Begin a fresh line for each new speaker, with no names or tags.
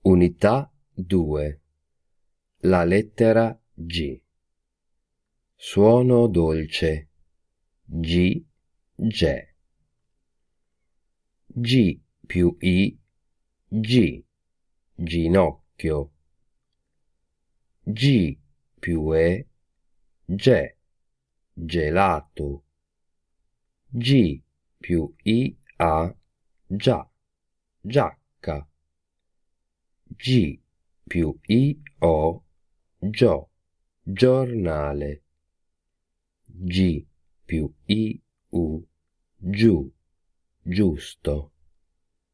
Unità 2. La lettera G. Suono dolce. G, Ge. G più I, G, ginocchio. G più Ge, gelato. G più IA, già, giacca. G più IO, gio, giornale. G più IU, giù, giusto.